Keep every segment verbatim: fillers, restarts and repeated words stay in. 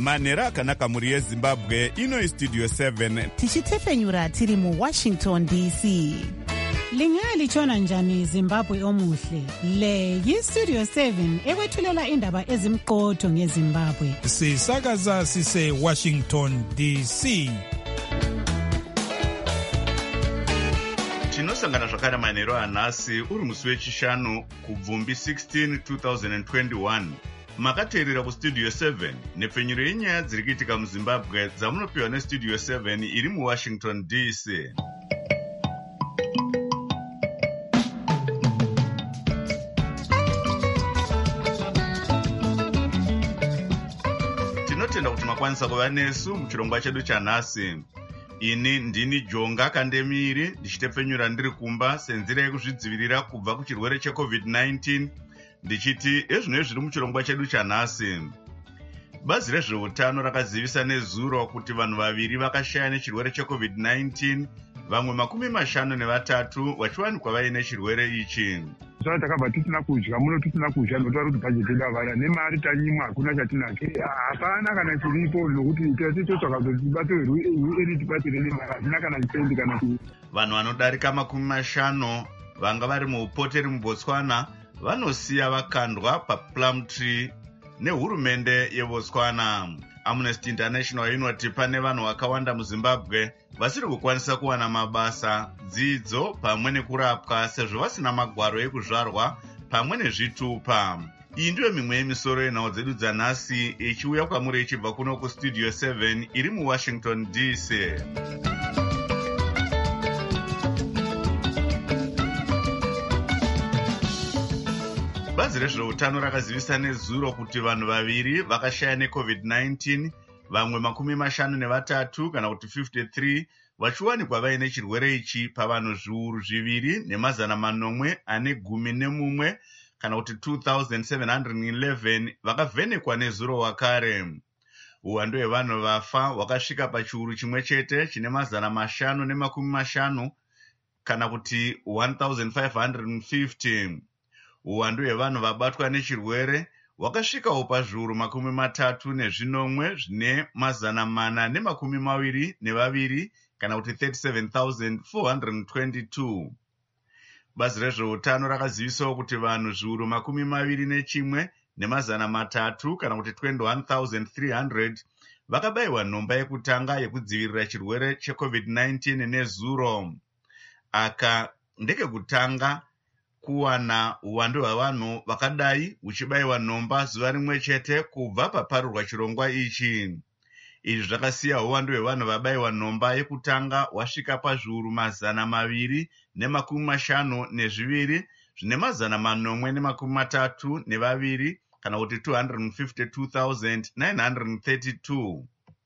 manhero akanaka mhuri yezimbabwe. Ino istudio seven tichitefenyura tiri muwashington D C. Lingalitshona njani Zimbabwe omuhle? Le yistudio seven ekwethulela indaba ezimqotho ngeZimbabwe. Sisakaza sise Washington D C. tinosangana zvakare manhero anhasi uri musi wechishanu kubvumbi sixteen twenty twenty-one. Makateerera kustudio seven nepfenyuro yenyaya dziri kuitika muzimbabwe dzamunopiwa nestudio seven iri muwashington D C. tinotenda kuti makwanisa kuva nesu muchirongwa chedu chanhasi. Ini ndini Jonga Kandemiri ndichitepfenyura ndiri kumba senzira yekuzvidzivirira kubva kuchirwere checovid nineteen ndichiti ezvino zviri muchirongwa chedu chanhasi. Bazi rezveutano rakazivisa nezuro kuti vanhu vaviri vakashaya nechirwere checovid nineteen, vamwe makumi mashanu nevatatu vachiwanikwa vaine chirwere ichi. Saka takabva tisina kudya muno tisina kudya ndotaura kuti bhajeti davara nemari tanyimwa hakuna chatinacho. Hapana kana chiripo nokuti tatotsvaka kuti tibatirwe eri tibatire nemari hazina kana chipendi kana ku. Vanhu vanodarika makumi mashanu vanga vari muupoteri muBotswana vanosiya vakandwa paPlumtree nehurumende yeBotswana. Amnesty International inoti pane vanhu vakawanda muZimbabwe vasiri kukwanisa kuwana mabasa, dzidzo pamwe nekurapwa sezvo vasina magwaro ekuzvarwa pamwe nezvitupa. Iyi ndiyo mimwe yemisoro yenhau dzedu dzanhasi ichiuya kwamuri ichibva kuno kustudio seven iri muWashington D C. Bazi rezveutano rakazivisa nezuro kuti vanhu vaviri vakashaya necovid nineteen, vamwe makumi mashanu nevatatu kana kuti fifty-three vachiwanikwa vaine chirwere ichi pavanhu zviuru zviviri nemazana manomwe ane gumi nemumwe kana kuti two thousand seven hundred eleven vakavhenekwa nezuro wakare. Uwandu hwevanhu vafa hwakasvika pachiuru chimwe chete chine mazana mashanu nemakumi mashanu kana kuti one thousand five hundred fifty. Uwandu hwevanhu vabatwa nechirwere hwakasvikawo pazviuru makumi matatu nezvinomwe zvine mazana mana nemakumi maviri nevaviri kana kuti thirty-seven thousand four hundred twenty-two. Bazi rezveutano rakazivisawo kuti vanhu zviuru makumi maviri nechimwe nemazana matatu kana kuti twenty-one thousand three hundred vakabayiwa nhomba yekutanga yekudzivirira chirwere checovid nineteen nezuro. Aka ndekekutanga kuwana uwandu hwavanhu vakadai huchibayiwa nhomba zuva rimwe chete kubva paparurwa chirongwa ichi. Izvi zvakasiya uwandu hwevanhu vabayiwa nhomba yekutanga hwasvika pazviuru mazana maviri nemakumi mashanu nezviviri zvine mazana manomwe nemakumi matatu nevaviri kana kuti two hundred fifty-two thousand nine hundred thirty-two.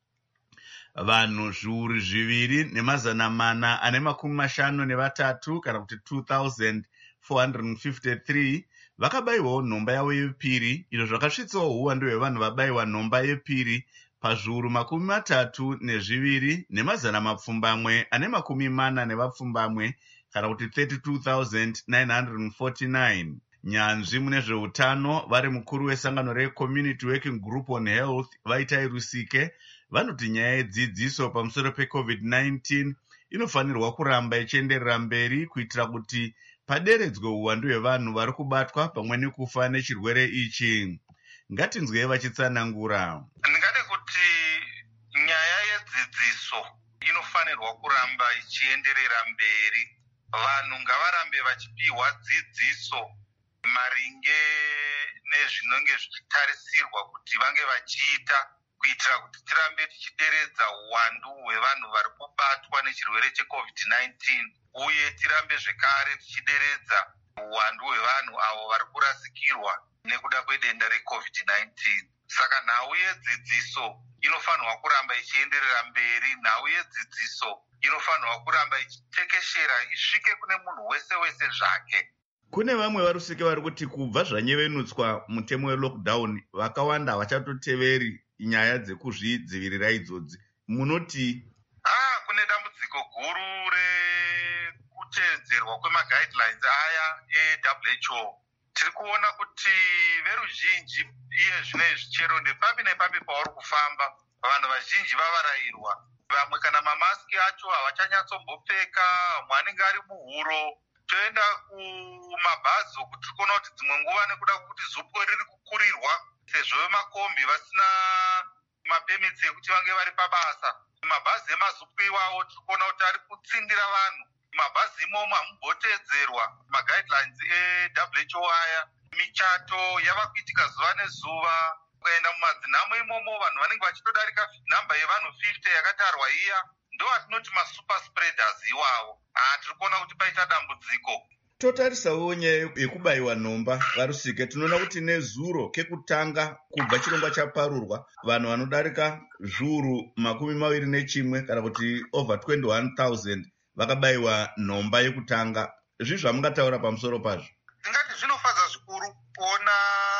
Vanhu zviuru zviviri nemazana mana ane makumi mashanu nevatatu kana kuti two thousand four hundred fifty-three vakabayiwawo nhomba yavo yepiri, izvo zvakasvitsawo uwandu hwevanhu vabayiwa nhomba yepiri pazviuru makumi matatu nezviviri nemazana mapfumbamwe ane makumi mana nevapfumbamwe kana kuti thirty-two thousand nine hundred forty-nine. Nyanzvi mune zveutano vari mukuru wesangano reCommunity Working Group on Health Vaitai Rusike vanoti nyaya yedzidziso pamusoro pecovid nineteen inofanirwa kuramba ichienderera mberi kuitira kuti paderedzwe uwandu hwevanhu vari kubatwa pamwe nekufa nechirwere ichi. Ngatinzwei vachitsanangura. Ndingade kuti nyaya yedzidziso inofanirwa kuramba ichienderera mberi. Vanhu ngavarambe vachipiwa dzidziso maringe nezvinenge zvichitarisirwa kuti vange vachiita kuitira kuti tirambe tichideredza uwandu hwevanhu vari kubatwa nechirwere checovid nineteen uye tirambe zvekare tichideredza uwandu hwevanhu avo vari kurasikirwa nekuda kwedenda recovid nineteen. Saka nhau yedzidziso inofanirwa kuramba ichienderera mberi. Nhau yedzidziso inofanirwa kuramba ichitekeshera isvike kune munhu wese wese zvake. Kune vamwe varusike vari kuti kubva zvanyevenutswa mutemo welockdown vakawanda havachatoteveri nyaya dzekuzvidzivirira idzodzi. Munoti? Ah, kune dambudziko guru rekutedzerwa kwemaguidelines aya eW H O. tiri kuona kuti veruzhinji iye zvinezvi chero nepambi nepambi pavari kufamba vanhu vazhinji vavarayirwa. Vamwe kana mamasiki acho havachanyatsombopfeka, vamwe anenge ari muhuro. Toenda kumabhazi kuti tikuona kuti dzimwe nguva nekuda kuti zupwe riri kukurirwa sezvo vemakombi vasina mapemiti ekuti vange vari pabasa. Mabhazi emazupwe iwawo tirikuona kuti ari kutsindira vanhu. Mabhazi imomo hamumbotedzerwa maguidelines e-W H O aya. Michato yava kuitika zuva nezuva. Ukaenda mumadzinamo imomo vanhu vanenge vachitodarika namba yevanhu fifty yakatarwa iya. Ndo atinoti masuper spreaders iwawo. Ah, tirikuona kuti paita dambudziko. Totarisawo nyaya yekubayiwa nhomba varusike. Tinoona kuti nezuro kekutanga kubva chirongwa chaparurwa vanhu vanodarika zviuru makumi maviri nechimwe kana kuti over twenty-one thousand vakabayiwa nhomba yekutanga. Zvizvi zvamungataura pamusoro pazvo? Ndingati zvinofadza zvikuru kuona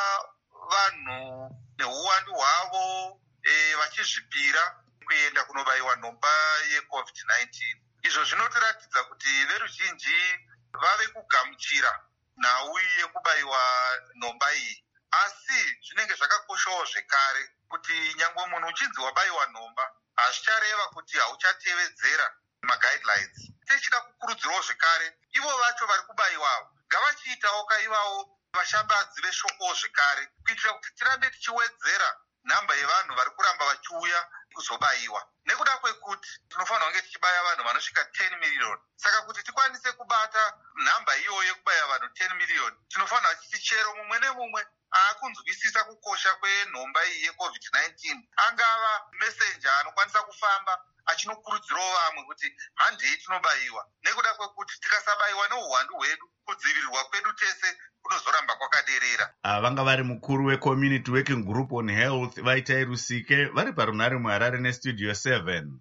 vanhu neuwandu hwavo e, vachizvipira kuenda kunobayiwa nhomba yecovid nineteen. Izvo zvinotiratidza kuti veruzhinji vave kugamuchira nhau yekubayiwa nhomba iyi. Asi zvinenge zvakakoshawo zvekare kuti nyangwe munhu uchinzi wabayiwa nhomba hazvichareva kuti hauchatevedzera maguidelines. Tichida kukurudzirawo zvekare ivo vacho vari kubayiwawo ngavachiitawo kaivavo vashambadzi veshoko zvekare kuitira kuti tirambe tichiwedzera nhamba yevanhu vari kuramba vachiuya kuzobayiwa. Nekuda kwekuti tinofanira kunge tichibaya vanhu vanosvika ten million. Saka kuti tikwanise kubata nhamba iyoyo yekubaya vanhu ten million, tinofanira tichiti chero mumwe nemumwe akunzwisisa kukosha kwenhomba iyi yecovid nineteen angava messenger anokwanisa kufamba achinokurudzirawo vamwe kuti handei tinobayiwa. Nekuda kwekuti tikasabayiwa neuhwandu hwedu kudzivirirwa kwedu tese kunozoramba kwakaderera. Vanga vari mukuru weCommunity Working Group on Health Vaitai Rusike vari parunhare muHarare neStudio seven.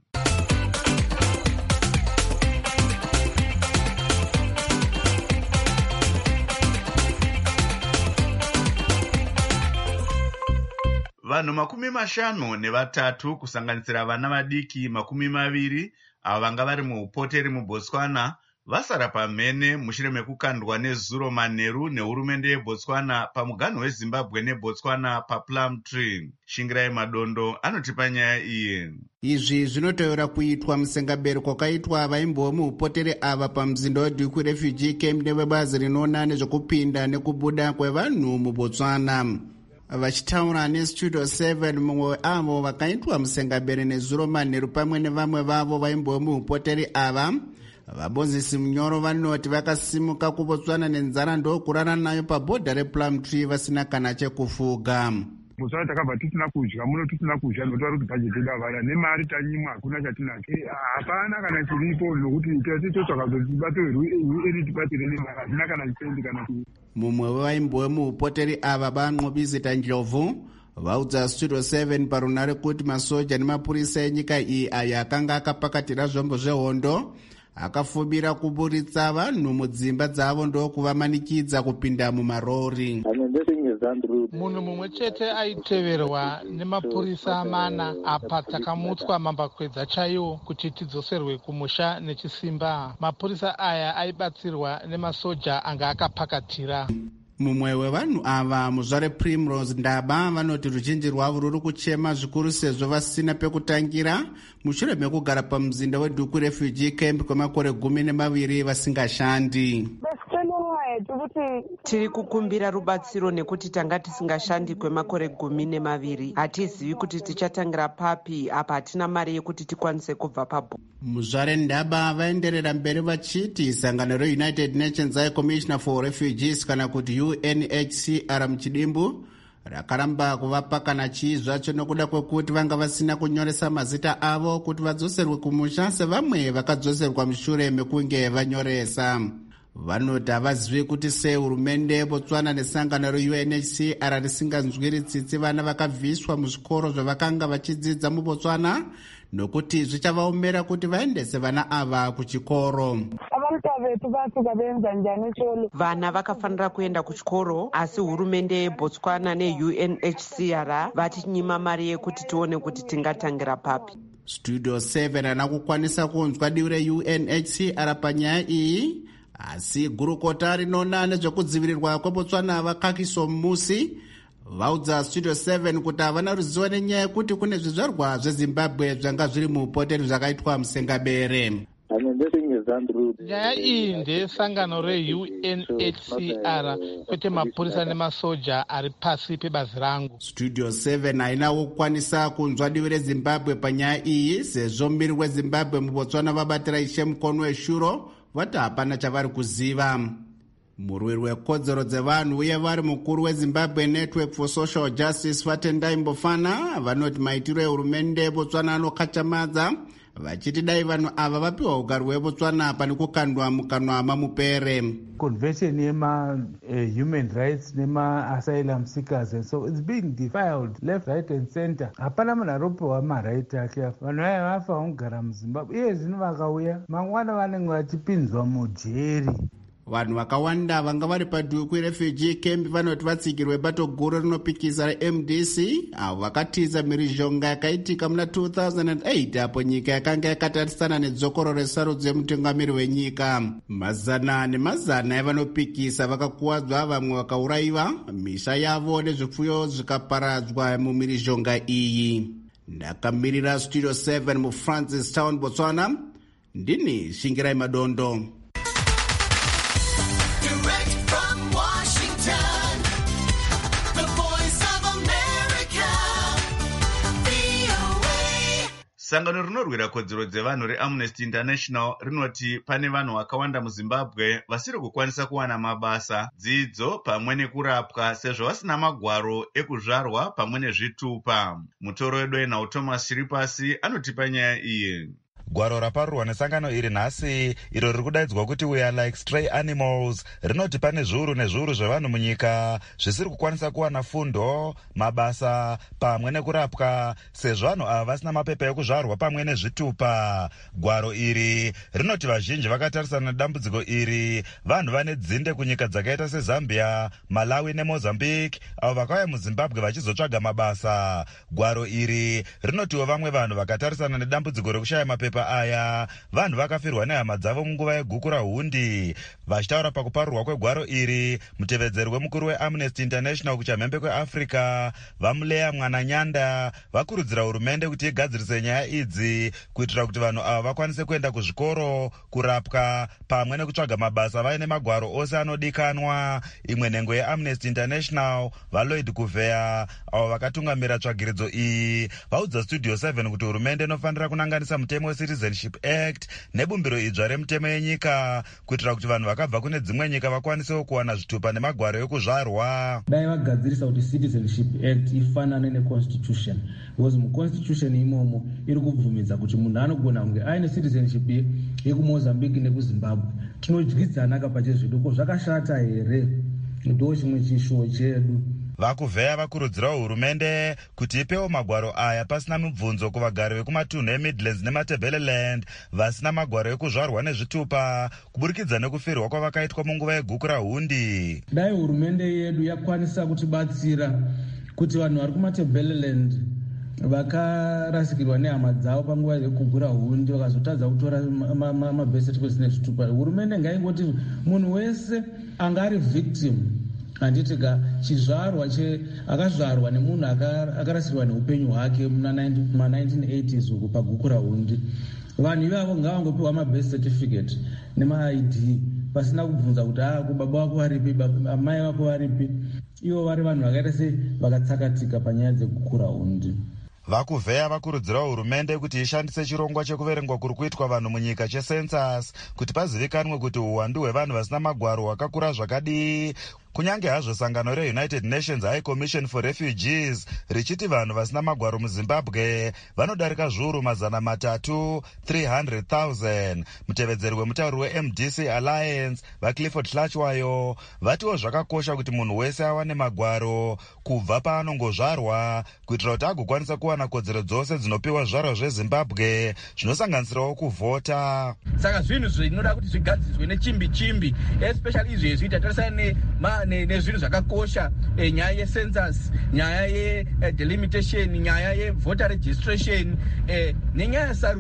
Vanhu makumi mashanu nevatatu kusanganisira vana vadiki makumi maviri avo vanga vari muupoteri muBotswana vasara pamhene mushure mekukandwa nezuro manheru nehurumende yeBotswana pamuganhu weZimbabwe neBotswana paPlumtree. Shingirai Madondo anotipa nyaya iyi. Izvi zvinotaura kuitwa musengaberi kwakaitwa vaimbowo muupoteri ava pamuzinda weDuku Refugee Camp nevebazi rinoona nezvekupinda nekubuda kwevanhu muBotswana. Vachitaura neStudio seven mumwe avo vakaitwa musengaberi nezuro manheru pamwe nevamwe vavo vaimbowo muupoteri ava, vabonzisi munyoro vanoti vakasimuka kuBotswana nenzara ndokurara nayo pabhodha rePlumtree vasina kana chekufuga. Botswana takabva tisina kudya, muno tisina kudya ndotaura kuti bhajeti davara nemari tanyimwa hakuna chatinake. Hapana kana chiripo nokuti tese totsvaka kuti bato iri tibatire nemari hazina kana chipendi kana kuti. Mumwe wevaimbowe muupoteri ava Banqobizita Ndlovu vaudza Studio seven parunhare kuti masoja nemapurisa enyika iyi ayo akanga akapakatira zvombo zvehondo akafubira kuburitsa vanhu mudzimba dzavo ndokuvamanikidza kupinda mumarori. Munhu mumwe chete aiteverwa nemapurisa mana apa takamutswa mambakwedza chaiwo kuti tidzoserwe kumusha nechisimba. Mapurisa aya aibatsirwa nemasoja anga akapakatira. Mumwe wevanhu ava muzvare Primrose Ndaba vanoti ruzhinji rwavo ruri kuchema zvikuru sezvo vasina pekutangira mushure mekugara pamuzinda weDuku Refugee Camp kwemakore gumi nemaviri vasingashandi. Tiri kukumbira rubatsiro nekuti tanga tisingashandi kwemakore gumi nemaviri. Hatizivi kuti tichatangira papi, apa hatina mari yekuti tikwanise kubva pabho. Muzvare Ndaba vaenderera mberi vachiti sangano reUnited Nations High Commissioner for Refugees kana kuti U N H C R muchidimbu rakaramba kuvapa kana chii zvacho nokuda kwekuti vanga vasina kunyoresa mazita avo kuti vadzoserwe kumusha sevamwe vakadzoserwa mushure mekunge vanyoresa. Vanoti havazivi kuti sei hurumende yeBotswana nesangano reU N H C R risinganzwiri tsitsi vana vakabviswa muzvikoro zvavakanga vachidzidza muBotswana nokuti zvichavaomera kuti vaendese vana ava kuchikoro. Vana vakafanira kuenda kuchikoro asi hurumende yeBotswana neU N H C R vatinyima mari yekuti tione kuti tingatangira papi. Studio seven ana kukwanisa kunzwa divi reU N H C R panyaya iyi asi gurukota rinoona nezvekudzivirirwa kwebotswana vakakiso musi vaudza studio seven kuti havana ruzivo nenyaya yekuti kune zvizvarwa zvezimbabwe zvanga zviri muupoteri zvakaitwa musengabere. nyaya iyi ndeyesangano re-U N H C R kwete mapurisa nemasoja ari pasi pebazi rangu. studio seven hainawo kukwanisa kunzwa divi rezimbabwe panyaya iyi sezvo mbiri wezimbabwe mubotswana vabatira ishe mukono weshuro vati hapana chavari kuziva. murwiri wekodzero dzevanhu uye vari mukuru wezimbabwe network for social justice vatendai mbofana vanoti maitiro ehurumende yebotswana anokachamadza vachiti dai vanhu ava vapiwa ugaro hwebotswana pane kukandwa mukanwa mamupere. Convention yema uh, human rights nema asylum seekers and so it's being defiled left right and center. Hapana munhu aropiwa maright ake vanhu vaya vafa kugara muzimbabwe iye zvino vakauya mangwana vanenge vachipinzwa mujeri. vanhu vakawanda vanga vari padhuku refugee camp vanoti vatsigirwe bato guru rinopikisa reM D C avo vakatiza mhirizhonga yakaitika muna two thousand eight apo nyika yakanga yakatarisana nedzokoro resarudzo yemutungamiri wenyika. mazana nemazana evanopikisa vakakuwadzwa, vamwe vakaurayiwa, misha yavo nezvipfuyo zvikaparadzwa mumhirizhonga iyi. ndakamirira studio seven mufrancis town botswana, ndini Shingirai Madondo. sangano rinorwira kodzero dzevanhu reAmnesty International rinoti pane vanhu vakawanda muzimbabwe vasiri kukwanisa kuwana mabasa, dzidzo pamwe nekurapwa sezvo vasina magwaro ekuzvarwa pamwe nezvitupa. mutoro wedu enhau Thomas Chiripasi anotipa nyaya iyi. gwaro raparurwa nesangano iri nhasi iro riri kudaidzwa kuti we are like stray animals rinoti pane zviuru nezviuru zvevanhu munyika zvisiri kukwanisa kuwana fundo, mabasa pamwe nekurapwa sezvo vanhu ava vasina mapepa ekuzvarwa pamwe nezvitupa. gwaro iri rinoti vazhinji vakatarisana nedambudziko iri vanhu vane dzinde kunyika dzakaita seZambia, Malawi neMozambique avo vakauya muZimbabwe vachizotsvaga mabasa. gwaro iri rinotiwo vamwe vanhu vakatarisana nedambudziko rekushaya mapepa aya vanhu vakafirwa nehama dzavo munguva yeguku rahundi. vachitaura pakuparurwa kwegwaro iri, mutevedzeri wemukuru weAmnesty International kuchamhembe kweAfrica Vamuleya Mwananyanda vakurudzira hurumende kuti igadzirise nyaya idzi kuitira kuti vanhu ava vakwanise kuenda kuzvikoro, kurapwa pamwe nekutsvaga mabasa vaine magwaro ose anodikanwa. imwe nhengo yeAmnesty International vaLloyd Kuvea avo vakatungamira tsvagiridzo iyi vaudza studio seven kuti hurumende inofanira kunanganisa mutemo weCitizenship Act nebumbiro idzva remutemo yenyika kuitira kuti vanhu vakabva kune dzimwe nyika vakwanisewo kuwana zvitupa nemagwaro ekuzvarwa. dai vagadzirisa kuti Citizenship Act ifanane neConstitution, because muConstitution imomo iri kubvumidza kuti munhu anogona kunge aine citizenship yekuMozambique nekuZimbabwe. tinodyidzana kapachezvedu ko zvakashata here? ndo chimwe chishuwo chedu. vakuvheya vakurudzirawo hurumende kuti ipewo magwaro aya pasina mibvunzo kuvagari vekumatunhu eMidlands neMatabeleland vasina magwaro ekuzvarwa nezvitupa kuburikidza nekufirwa kwavakaitwa munguva yeguku rahundi. dai hurumende yedu yakwanisa kutibatsira kuti vanhu vari kuMatabeleland vakarasikirwa nehama dzavo panguva yeguku rahundi vakazotadza kutora mabbirth certificates nezvitupa, hurumende ngaingoti munhu wese anga ari victim. handitika chizvarwa che akazvarwa nemunhu akarasirwa neupenyu hwake muma nineteen eighties uku paguku rahundi, vanhu ivavo ngavangopiwa mabirth certificate nema-I D pasina kubvunza kuti a kubaba wako varipi, amai vako varipi. ivo vari vanhu vakaita sei vakatsakatika panyaya dzeguku rahundi. vakuvheya vakurudzirawo hurumende kuti ishandise chirongwa chekuverengwa kuri kuitwa vanhu munyika checensus kuti pazivikanwe kuti uwandu hwevanhu vasina magwaro hwakakura zvakadii. kunyange hazvo sangano reUnited Nations High Commission for Refugees richiti vanhu vasina magwaro muZimbabwe vanodarika zviuru mazana matatu three hundred thousand. mutevedzeri wemutauri weM D C Alliance vaClifford Hlachwayo vatiwo zvakakosha kuti munhu wese awane magwaro kubva paanongozvarwa kuitira kuti agokwanisa kuwana kodzero dzose dzinopiwa zvaro zveZimbabwe zvinosanganisirawo kuvhota. saka zvinhu zvinoda kuti zvigadzirwe nechimbi chimbi, especially izvezvi tatarisana nezvinhu zvakakosha, nyaya yecensus, nyaya yedelimitation, nyaya yevoter registration nenyaya yesarudzo.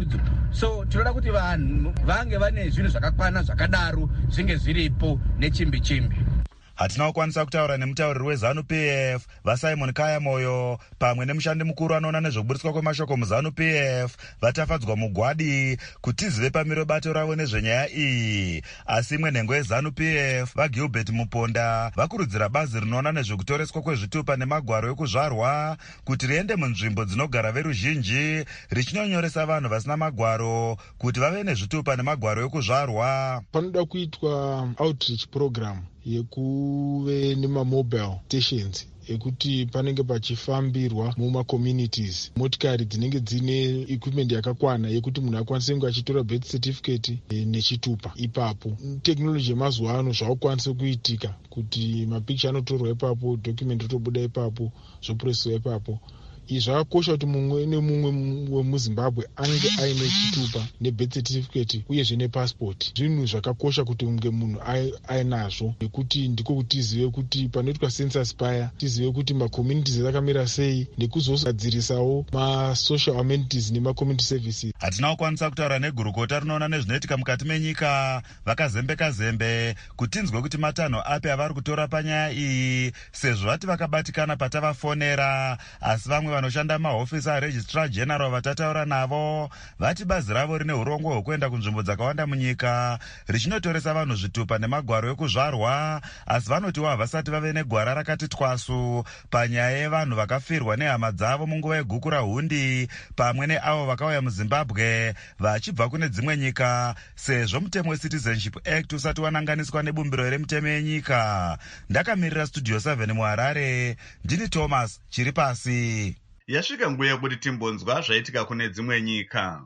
so tinoda kuti vanhu vange vane zvinhu zvakakwana zvakadaro zvinge zviripo nechimbi chimbi. Hatina kukwanisa kutaura nemutauriri weZanu P F vaSimon Kaya Moyo pamwe nemushandi mukuru anoona nezvekuburitswa kwemashoko muZanu P F vatafadzwa mugwadi kuti tizive pamiro bato ravo nezvenyaya iyi. Asi imwe nhengo yeZanu P F vaGilbert Muponda vakurudzira bazi rinoona nezvekutoreswa kwezvitupa nemagwaro ekuzvarwa kuti riende munzvimbo dzinogara veruzhinji richinonyoresa vanhu vasina magwaro kuti vave nezvitupa nemagwaro ekuzvarwa. Panoda kuitwa outreach program yekuve nemamobile stations ekuti panenge pachifambirwa mumacommunities motikari dzinenge dzine equipment yakakwana yekuti munhu akwanise kunge achitora birth certificate nechitupa ipapo. Teknoloji yemazuva ano zvakukwanisa kuitika kuti mapikicha anotorwa ipapo, document rotobuda ipapo, zvopresiwa ipapo. Izvi zvakakosha kuti mumwe nemumwe wemuZimbabwe ange aine chitupa nebirth certificate uyezve nepassport. Zvinhu zvakakosha kuti unge munhu ainazvo nekuti ndiko kuti tizive kuti panoitwa census paya tizive kuti macommunities akamira sei nekuzogadzirisawo masocial amenities nemacommunity services. Hatina kukwanisa kutaura negurukota rinoona nezvinoitika mukati menyika vakazembeka zembe kuti tinzwe kuti matanho api avari kutora panyaya iyi sezvo vati vakabatikana patavafonera, asi vamwe vanoshanda mahofisi aregistrar general vatataura navo vati bazi ravo rine urongo hwekuenda kunzvimbo dzakawanda munyika richinotoresa vanhu zvitupa nemagwaro ekuzvarwa, asi vanotiwo havasati vave negwara rakati twasu panyaya yevanhu vakafirwa nehama dzavo munguva yeguku rahundi pamwe neavo vakauya muZimbabwe vachibva kune dzimwe nyika sezvo mutemo weCitizenship Act usati wananganiswa nebumbiro remutemo yenyika. Ndakamirira Studio seven muHarare, ndini Thomas chiri pasi. Yasvika nguva yekuti timbonzwa zvaitika kune dzimwe nyika.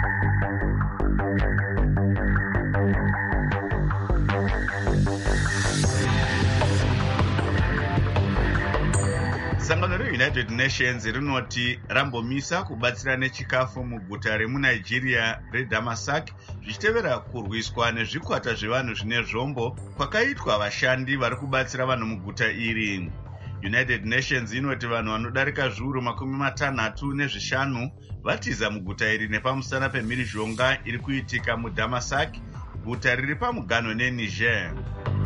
Sangano reUnited Nations rinoti rambomisa kubatsira nechikafu muguta remuNigeria reDamasak zvichitevera kurwiswa nezvikwata zvevanhu zvine zvombo kwakaitwa vashandi vari kubatsira vanhu muguta iri. United Nations inoti vanhu vanodarika zviuru makumi matanhatu nezvishanu vatiza muguta iri nepamusana pemhirizhonga iri kuitika muDamasak, guta riri pamuganho neNiger.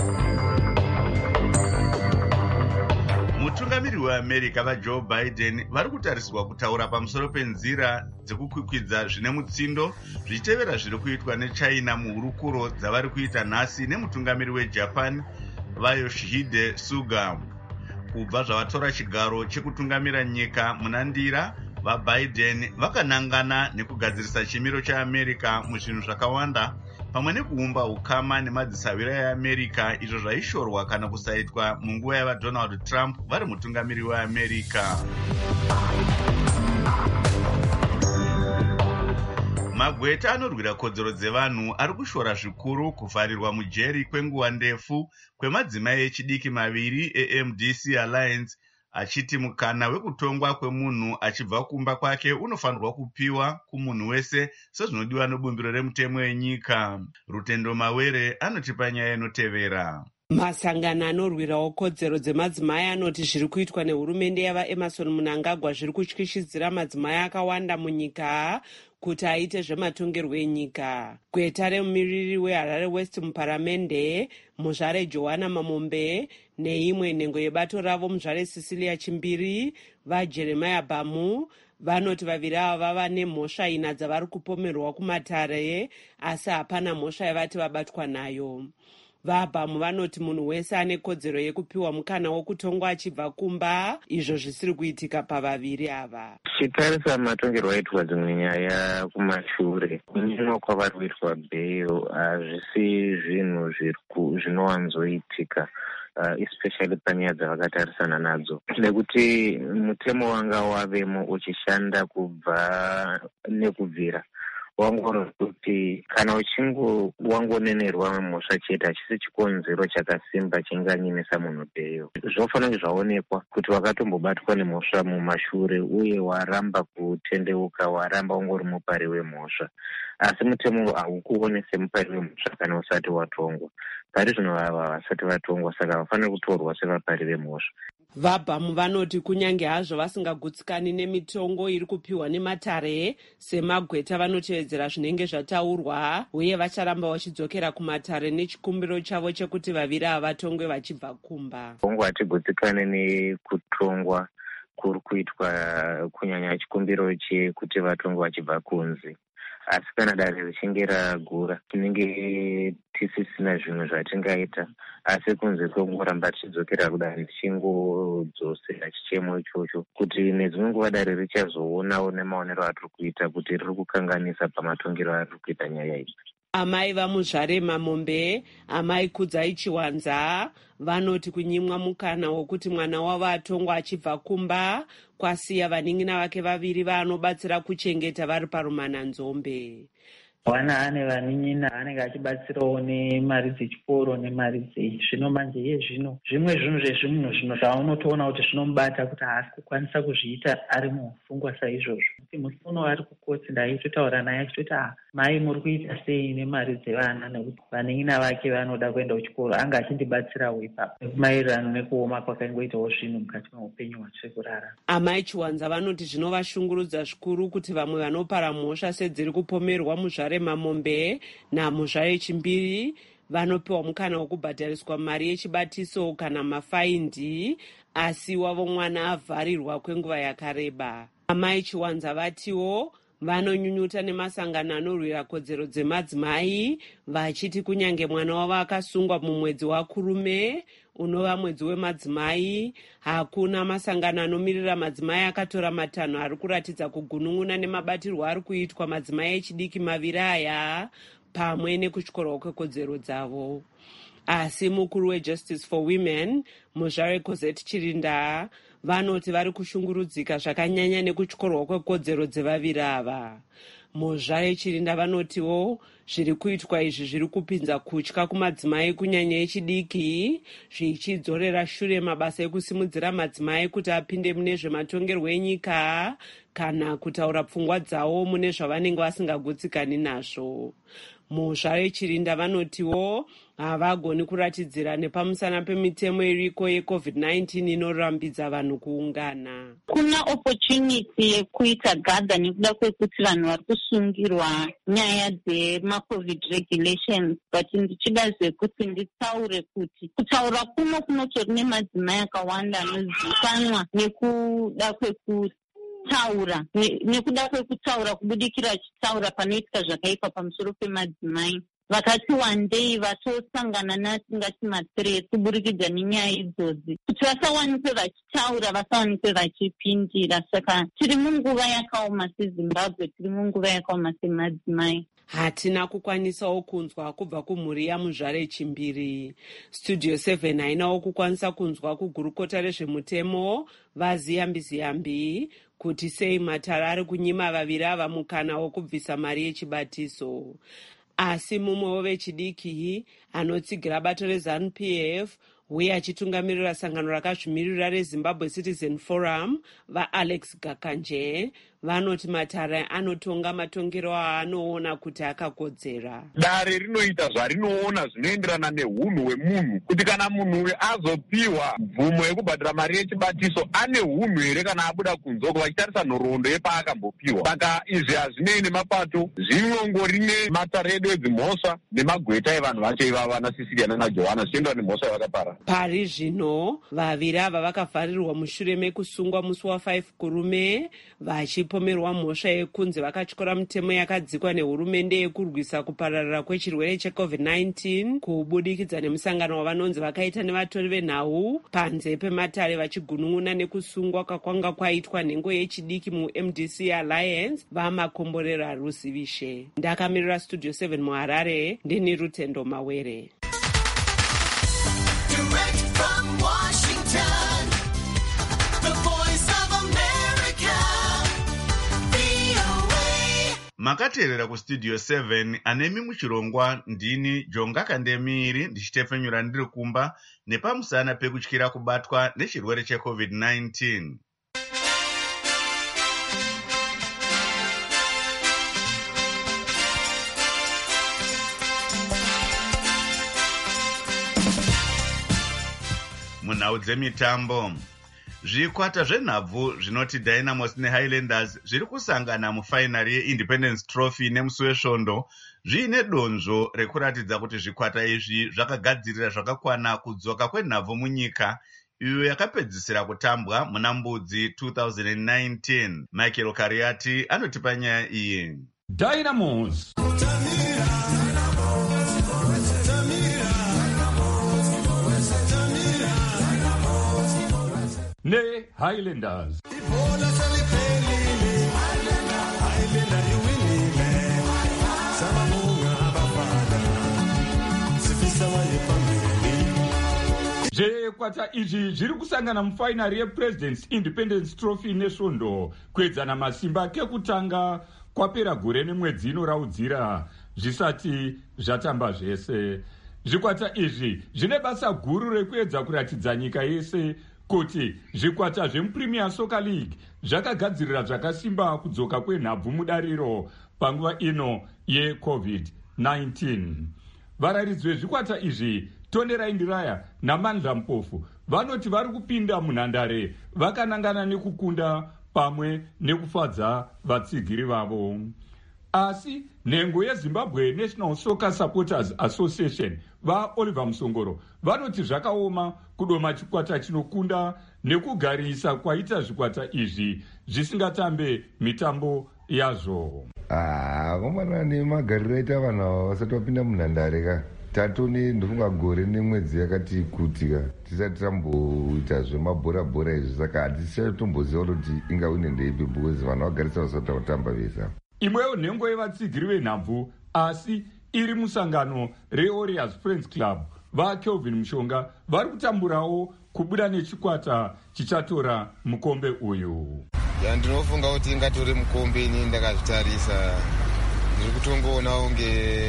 Mutungamiri weAmerica vaJoe Biden vari kutarisirwa kutaura pamusoro penzira dzekukwikwidza zvine mutsindo zvichitevera zviri kuitwa neChina muhurukuro dzavari kuita nhasi nemutungamiri weJapan vaYoshihide Suga. Kubva zvavatora chigaro chekutungamira nyika munandira, vaBiden vakanangana nekugadzirisa chimiro chaAmerica muzvinhu zvakawanda pamwe nekuumba ukama nemadzisaviro eAmerica izvo zvaishorwa kana kusaitwa munguva yavaDonald Trump vari mutungamiri weAmerica. Magweta anorwira kodzero dzevanhu ari kushora zvikuru kuvharirwa mujeri kwenguva ndefu kwemadzimai echidiki maviri eM D C Alliance, achiti mukana wekutongwa kwemunhu achibva kumba kwake unofanirwa kupiwa kumunhu wese sezvinodiwa nebumbiro remutemo wenyika. Rutendo Mawere anoti panyaya inotevera. Masangano anorwirawo kodzero dzemadzimai anoti zviri kuitwa nehurumende yavaEmerson Mnangagwa zviri kutyishidzira madzimai akawanda munyika kuti aite zvematongerwo enyika. Gweta remumiriri weHarare West muparamende, muzvare Joanna Mamombe neimwe nhengo yebato ravo muzvare Cecilia Chimbiri vaJeremiah Bamu vanoti vaviri ava vava nemhosva ina dzavari kupomerwa kumatare, asi hapana mhosva yavati vabatwa nayo. VaBamu vanoti munhu wese ane kodzero yekupiwa mukana wokutongwa achibva kumba, izvo zvisiri kuitika pavaviri ava. Tichitarisa matongerwo aitwa dzimwe nyaya kumashure, kunyimwa kwavari kuitwa bheil hazvisi zvinhu zvinowanzoitika, uh, especially panyaya dzavakatarisana nadzo, nekuti mutemo wanga wavemo uchishanda kubva nekubvira wangoro kuti kana uchingo wangonenerwa mhosva chete hachisi chikonzero chakasimba chinganyemesa munhu bheil. Zvofanira kuti zvaonekwa kuti wakatombobatwa nemhosva mumashure uye waramba kutendeuka, waramba ungori mupari wemhosva, asi mutemo haukuone semupari wemhosva kana usati watongwa. Pari zvino ava vasati vatongwa, saka vafanira kutorwa sevapari vemhosva. vabhamu vanoti kunyange hazvo vasingagutsikani nemitongo iri kupiwa nematare semagweta, vanotevedzera zvinenge zvataurwa uye vacharamba vachidzokera kumatare nechikumbiro chavo chekuti vaviri ava vatongwe vachibva kumba. Kongo hatigutsikane nekutongwa kuri kuitwa kunyanya chikumbiro chekuti vatongwe vachibva kunze, asi kana dare richinge ragura tinenge tisisina zvimwe zvatingaita, asi kunze kwengoramba tichidzokera kudare tichingodzosera chichemo ichocho kuti nedzimwe nguva dare richazoonawo nemaonero atiri kuita kuti riri kukanganisa pamatongero ariri kuita nyaya iyi. Amai vaMuzvarema Mombe, amai Kudzai Chiwanza vanoti kunyimwa mukana wokuti mwana wavo atongwa achibva kumba kwasiya vanin'ina vake vaviri vanobatsira kuchengeta vari parumananzombe. Wana ane vanin'ina anenge achibatsirawo nemari dzechikoro nemari dzezvino manje yezvino zvimwe zvinhu zvezvinhu zvino zvaunotoona kuti zvinomubata kuti haasi kukwanisa kuzviita ari mufungwa saizvozvo. Musi uno ari kukotsi ndaitotaura naye achitoti ah mai muri kuita sei nemari dzevana nekuti vanin'ina vake vanoda kuenda kuchikoro, anga achindibatsirawo ipapo nekumaererano nekuoma kwakangoitawo zvinhu mukati meupenyu hwatiri kurara. Amai Chiwanza vanoti zvinovashungurudza zvikuru kuti vamwe vanopara mhosva sedziri kupomerwa Muzvarema Mombe naMuzvare Chimbiri vanopiwa mukana wokubhadhariswa mari yechibatiso kana mafaindi, asi wavo mwana avharirwa kwenguva yakareba. Amai Chiwanza vatiwo vanonyunyuta nemasangano anorwira kodzero dzemadzimai vachiti kunyange mwana wavo akasungwa mumwedzi waKurume unova mwedzi wemadzimai, hakuna masangano anomirira madzimai akatora matanho ari kuratidza kugunun'una nemabatirwo ari kuitwa madzimai echidiki maviri aya pamwe nekutyorwa kwekodzero dzavo. Asi mukuru weJustice for Women Muzvare Cosette Chirinda vanoti vari kushungurudzika zvakanyanya nekutyorwa kwekodzero dzevaviri ava. Muzvare Chirinda vanotiwo zviri kuitwa izvi zviri kupinza kutya kumadzimai kunyanya echidiki, zvichidzorera shure mabasa ekusimudzira madzimai kuti apinde mune zvematongerwo enyika kana kutaura pfungwa dzawo mune zvavanenge vasingagutsikani nazvo. Muzvare Chirinda vanotiwo havagoni kuratidzira nepamusana pemitemo iriko yecovid nineteen inorambidza vanhu kuungana. Kuna opportunity yekuita gadha nekuda kwekuti vanhu vari kusungirwa nyaya dzemacovid regulations, but ndichida zvekuti nditaure kuti kutaura kuno kunotori nemadzimai akawanda anozivikanwa nekuda kwekuti taura nekuda kwekutaura kubudikira achitaura panoitika zvakaipa pamusoro pemadzimai. Vakati wandei vatosangana nasingati matsire kuburikidza nenyaya idzodzi kuti vasawanikwe vachitaura, vasawanikwe vachipindira. Saka tiri munguva yakaoma seZimbabwe, tiri munguva yakaoma semadzimai. Hatina kukwanisawo kunzwa kubva kumhuri yaMuzvare Chimbiri. Studio seven hainawo kukwanisa kunzwa kugurukota rezvemutemo vaZiyambi-Ziyambi kuti sei matare ari kunyima vaviri ava mukana wokubvisa mari yechibatiso. Asi mumwewo vechidiki anotsigira bato reZANU P F uye achitungamirira sangano rakazvimirira reZimbabwe Citizen Forum vaAlex Gakanje vanoti matare anotonga matongero aanoona kuti akakodzera. Dare rinoita zvarinoona zvinoenderana neunhu hwemunhu, kuti kana munhu azopiwa mvumo yekubhadhira mari yechibatiso ane unhu here kana abuda kunze uko vachitarisa nhoroondo yepaakambopiwa. Saka izvi hazvinei nemapato, zvinongori nematare edu edzimhosva nemagweta evanhu vacho ivava vana Sisilia nana Johanna zvichienderana nemhosva yavakapara. Pari zvino vaviri ava vakavharirwa mushure mekusungwa musi wa5 Kurume vachipomerwa mhosva yekunzi vakatyora mitemo yakadzikwa nehurumende yekurwisa kupararira kwechirwere checovid nineteen kubudikidza nemusangano wavanonzi vakaita nevatori venhau panze pematare vachigunun'una nekusungwa kwakwanga kwaitwa nhengo yechidiki muM D C Alliance vamakomborera ruzivishe. Ndakamirira Studio seven muHarare ndini Rutendo Mawere. Direct from Washington, the voice of America, V O A. Makateerera kustudio seven anemi muchirongwa ndini Jonga Kandemiri ndichitepfenyura ndiri kumba nepamusana pekutyira kubatwa nechirwere checovid nineteen. Munhau dzemitambo, Zvikwata zvenhabvu zvinoti Dynamos neHighlanders zviri kusangana mufainari yeIndependence Trophy nemusi wesvondo zviine donzvo rekuratidza kuti zvikwata izvi zvakagadzirira zvakakwana kudzoka kwenhabvu munyika iyo yakapedzisira kutambwa muna Mbudzi two thousand nineteen. Michael Kariati anotipa nyaya iyi. Dynamos ne Highlanders. Zvekwata izvi zviri kusangana mufainari yePresident's Independence Trophy nesvondo kuedzana masimba kekutanga kwapera gore nemwedzi inoraudzira zvisati zvatamba zvese. Zvikwata izvi zvine basa guru rekuedza kuratidza nyika yese kuti zvikwata zvemuPremier Soccer League zvakagadzirira zvakasimba kudzoka kwenhabvu mudariro panguva ino yeCovid nineteen. Vararidzi vezvikwata izvi Tony Raindiraya naMandla Mpofu vanoti vari kupinda munhandare vakanangana nekukunda pamwe nekufadza vatsigiri vavo. Asi nhengo yeZimbabwe National Soccer Supporters Association vaOliver Musongoro vanoti zvakaoma kudoma chikwata chinokunda nekugarisa kwaita zvikwata izvi zvisingatambe mitambo yazvo. Ah, komana nemagariro aita vanhu ava vasati vapinda munhandare ka tatoni ndofunga gore nemwedzi yakati kuti ka tisati tamboita zvemabhora bhora izvi saka hatichatomboziva kuti ingawine ndeipi because vanhu vagarisa vasati vatamba vesa. Imwewo nhengo yevatsigiri venhabvu asi iri musangano reWarriors Friends Club vaKelvin Mushonga vari kutamburawo kubuda nechikwata chichatora mukombe uyu. Ya ndinofunga kuti ingatori mukombe ini ndakazvitarisa ndiri kutongoona unge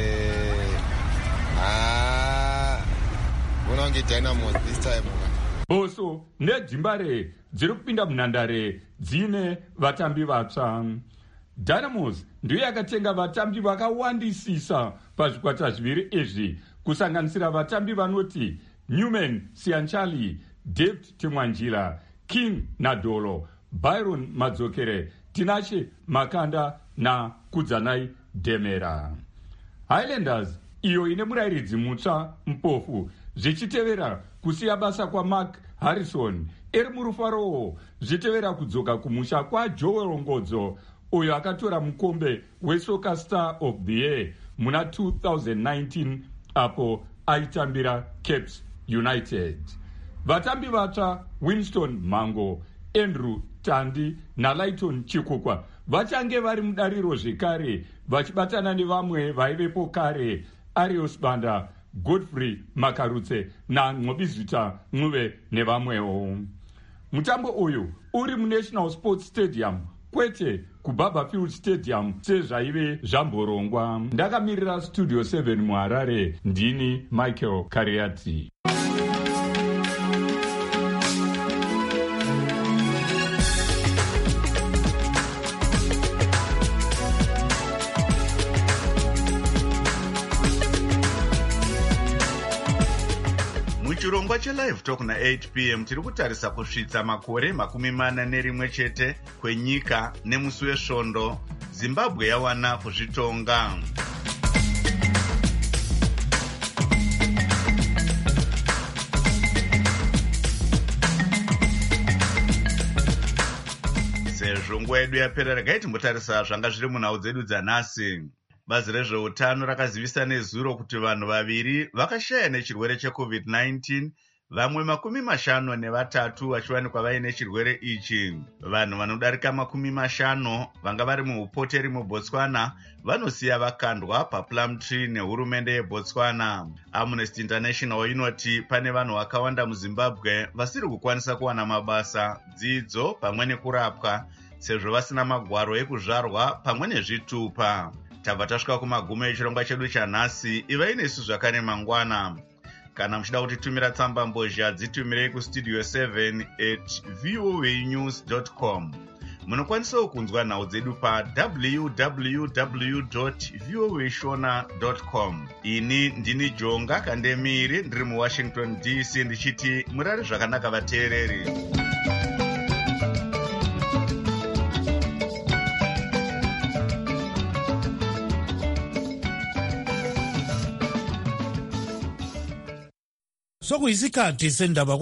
ah ona unge Dynamos this time. Boso neDzimbare dziri kupinda munhandare dzine vatambi vatsva. Dynamos ndiyo yakatenga vatambi vakawandisisa pazvikwata zviviri izvi kusanganisira vatambi vanoti Newman Sianchali, David Temwanjira, King Nadolo, Byron Madzokere, Tinashe Makanda na Kudzanai Demera. Highlanders iyo ine murairidzi mutsva Mpofu zvichitevera kusiya basa kwaMark Harrison eri murufarowo zvichitevera kudzoka kumusha kwaJoel Ngodzo uyo akatora mukombe weSoccer Star of the Year muna two thousand nineteen apo aitambira Caps United. Vatambi vatsva Winston Mango, Andrew Tandi naLayton Chikukwa vachange vari mudariro zvekare vachibatana nevamwe vaivepo kare Arios Banda, Godfrey Makarutse naNqobizita Ncube nevamwewo. Mutambo uyu uri muNational Sports Stadium kwete kuBaba Field Stadium sezvaive zvamborongwa. Ndakamirira Studio seven muHarare ndini Michael Kariati. Muchirongwa cheLive Talk na eight p m tiri kutarisa kusvitsa makore makumi mana nerimwe chete kwenyika nemusi wesvondo Zimbabwe yawana kuzvitonga. Sezvo nguva yedu yapera regai timbotarisa zvanga zviri munhau dzedu dzanhasi. Bazi rezveutano rakazivisa nezuro kuti vanhu vaviri vakashaya nechirwere cheCovid nineteen, vamwe makumi mashanu nevatatu vachiwanikwa vaine chirwere ichi. Vanhu vanodarika makumi mashanu vanga vari muupoteri muBotswana vanosiya vakandwa paPlumtree nehurumende yeBotswana. Amnesty International inoti pane vanhu vakawanda muZimbabwe vasiri kukwanisa kuwana mabasa, dzidzo pamwe nekurapwa sezvo vasina magwaro ekuzvarwa pamwe nezvitupa. Tabva tasvika kumagumo echirongwa chedu chanhasi. Ivai nesu zvakare mangwana. Kana muchida kutitumira tsamba mbozha dzitumirei kustudio seven at voa news dot com. Munokwanisawo kunzwa nhau dzedu pa w w w dot voa shona dot com. Ini ndini Jonga Kandemiri ndiri muWashington D C ndichiti murare zvakanaka vateereri. sekuyisikhathi sendaba